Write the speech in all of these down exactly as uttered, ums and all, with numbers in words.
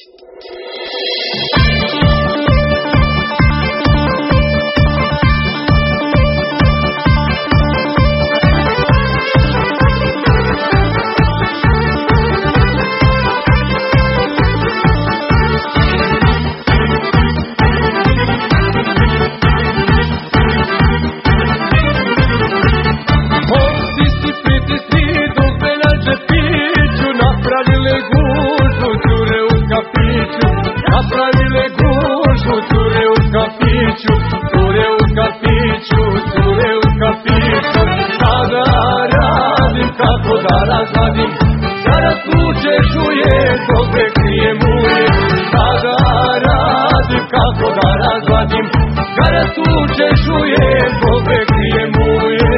Napravile gužu, cure u kafiću, cure u kafiću, cure u kafiću. Sada radim kako da razvadim, kada tuče čuje, dobe krije muje. Sada radim kako da razvadim, kada tuče čuje, dobe krije muje.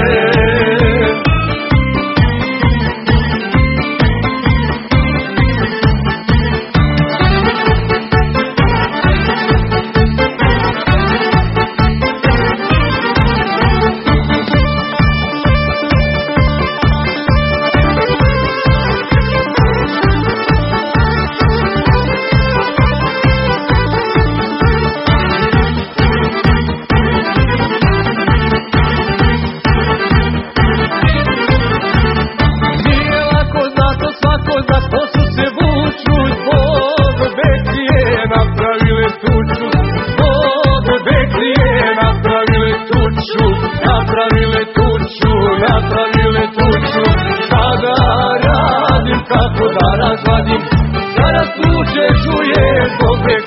Napravile tuču, napravile tuču. Sada radim kako da razvadim, kada tuče čuje, dobe